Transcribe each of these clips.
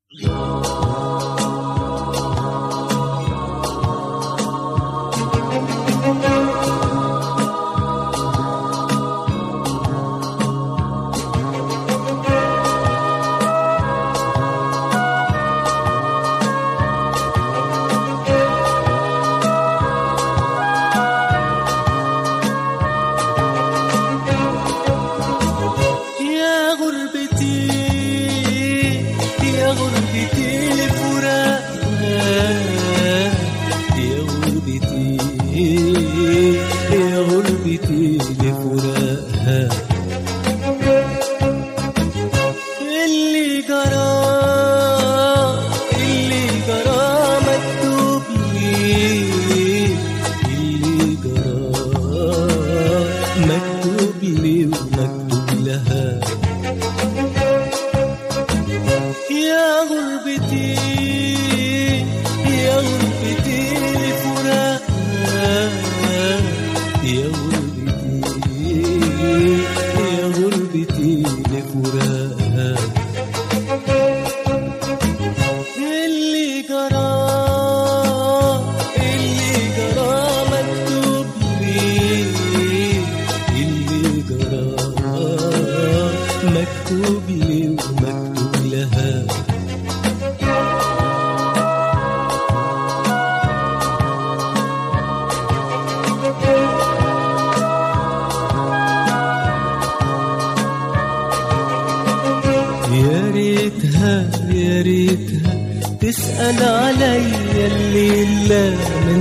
يا ريتها تسأل عليا الليلة،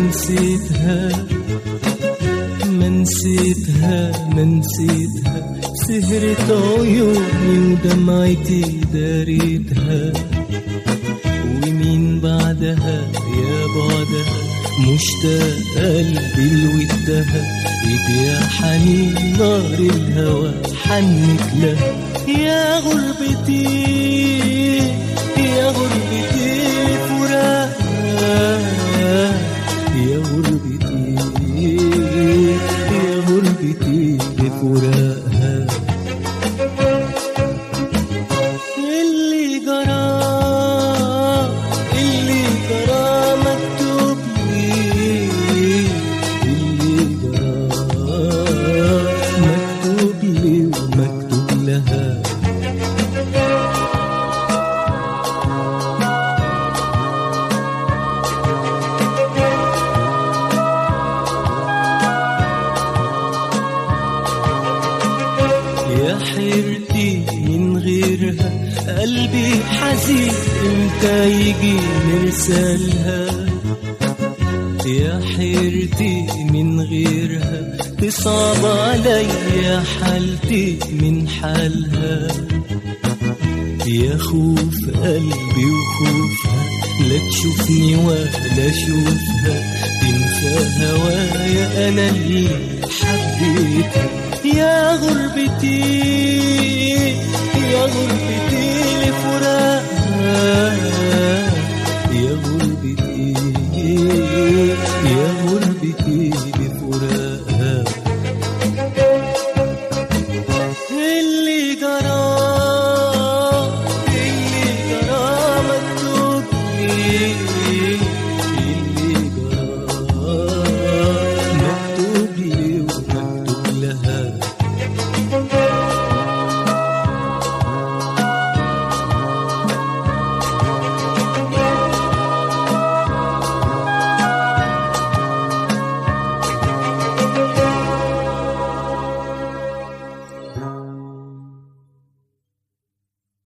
ما نسيتها سهرت عيوني ودمعتي داريتها، ومين بعدها يا بعدها مشتاق قلبي لودها، إيدي يا حنين نار الهوى حنك لها. يا غربتي يا غربتي فراقها، يا غربتي يا غربتي لفراقها. اللي جرى مكتوب لي، اللي جرى مكتوب لي ومكتوب لها. يا حيرتي من غيرها قلبي حزين، امتى يجي مرسالها؟ يا حيرتي من غيرها تصعب عليا حالتي من حالها. يا خوف قلبي وخوفها لا تشوفني ولا اشوفها، تنسى هوايا انا اللي حبيتها. يا غربتي يا غربتي لفراق